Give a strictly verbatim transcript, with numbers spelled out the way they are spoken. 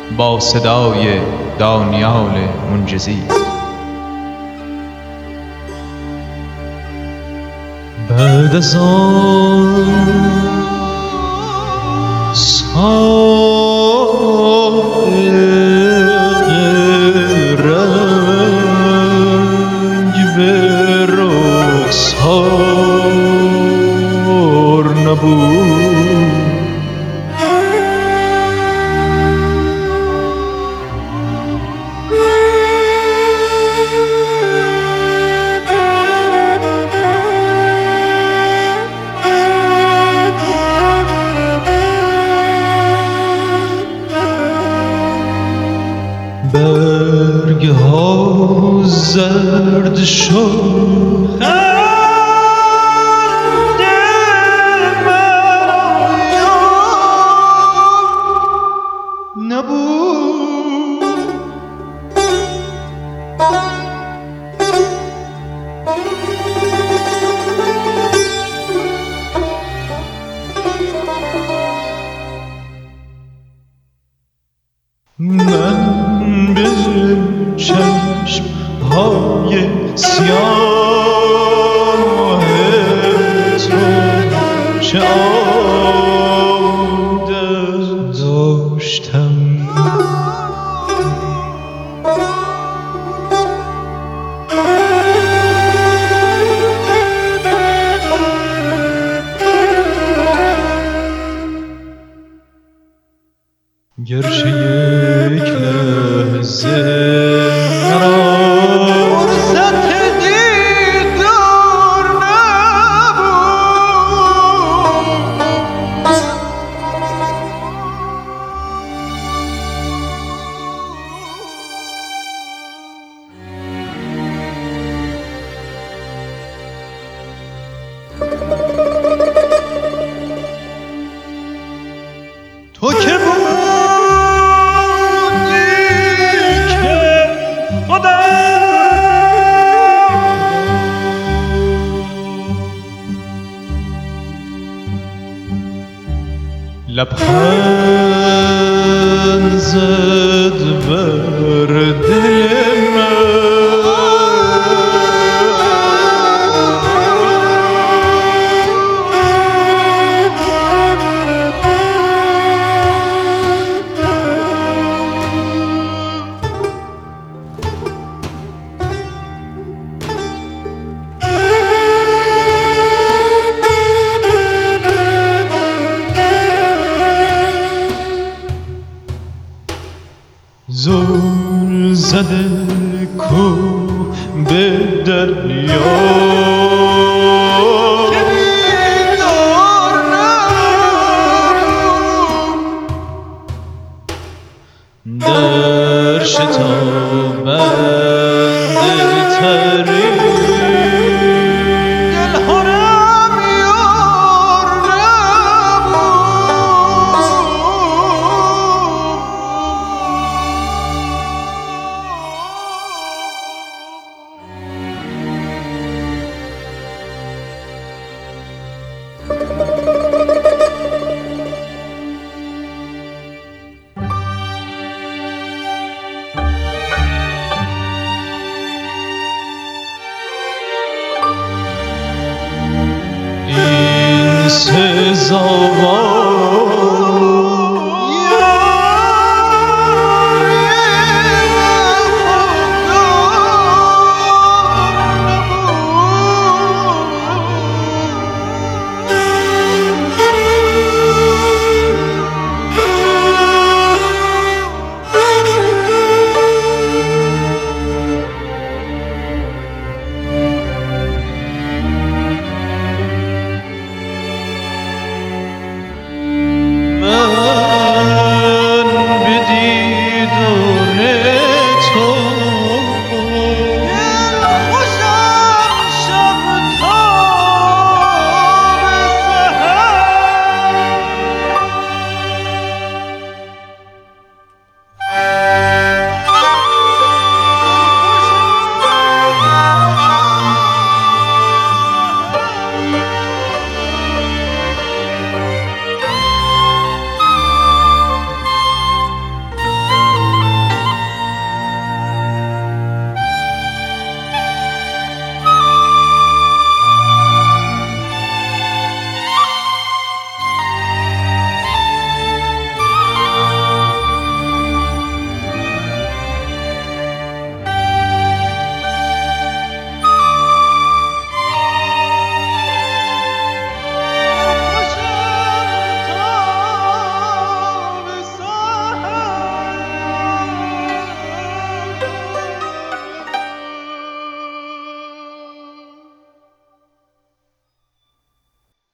با صدای دانیال منجزی. بعد از آن سال رنگ به رخسار نبود، برگ ها زرد شد، خنده برایم نبود. من به چشم های سیاه تو چه عادت داشتم، گرچه یک لحظه مرا فرصت دیدار نبود. تو که لبخند زد بر دل من، زل زده کو به دریا که بیدار نبود، در شتابنده ترین دلهارم یار این سزاوار